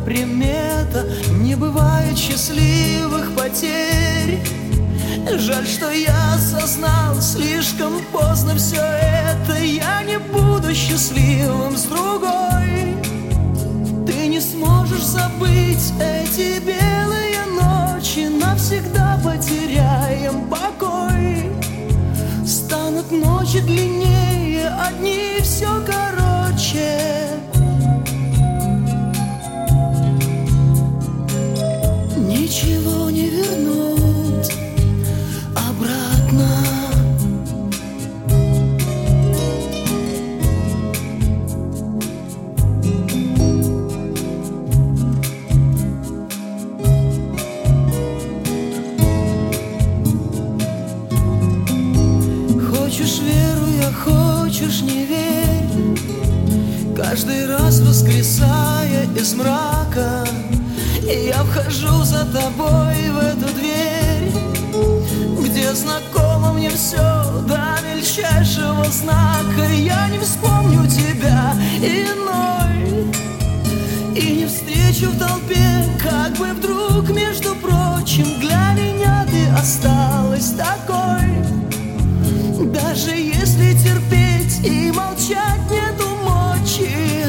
примета. Не бывает счастливых потерь. Жаль, что я осознал слишком поздно все это. Я не буду счастливым с другой. Ты не сможешь забыть эти белые ночи. Навсегда потеряем покой. Станут ночи длиннее, а дни все короче. Ничего не вернуть обратно. Хочешь веруй, а хочешь не верь. Каждый раз воскресая из мрака, я вхожу за тобой в эту дверь, где знакомо мне все до мельчайшего знака. Я не вспомню тебя иной и не встречу в толпе, как бы вдруг, между прочим, для меня ты осталась такой. Даже если терпеть и молчать нету мочи,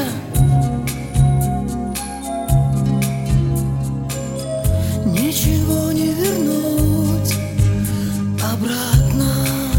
ничего не вернуть обратно.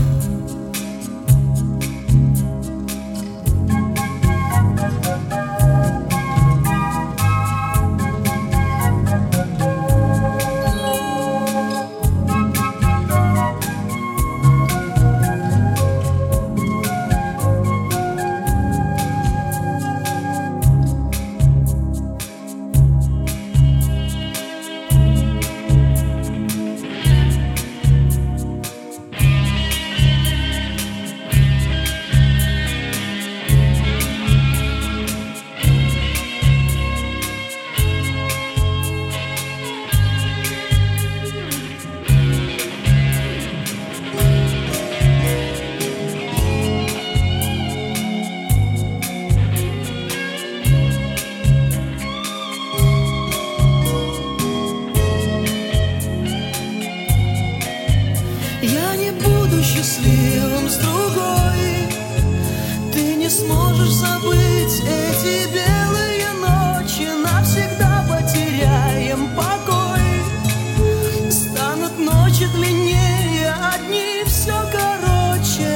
Я не буду счастливым с другой. Ты не сможешь забыть эти белые ночи. Навсегда потеряем покой. Станут ночи длиннее, а дни все короче.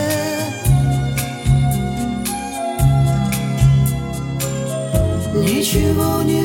Ничего не